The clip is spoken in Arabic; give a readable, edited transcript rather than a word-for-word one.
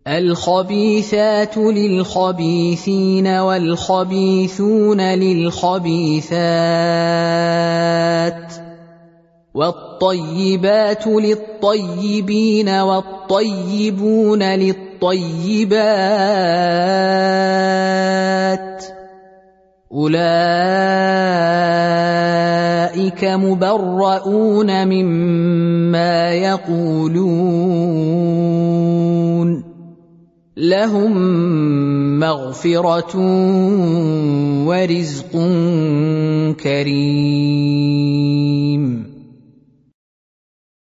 الخبيثات للخبيثين والخبيثون للخبيثات والطيبات للطيبين والطيبون للطيبات أولئك مبرؤون مما يقولون لهم مغفرة ورزق كريم.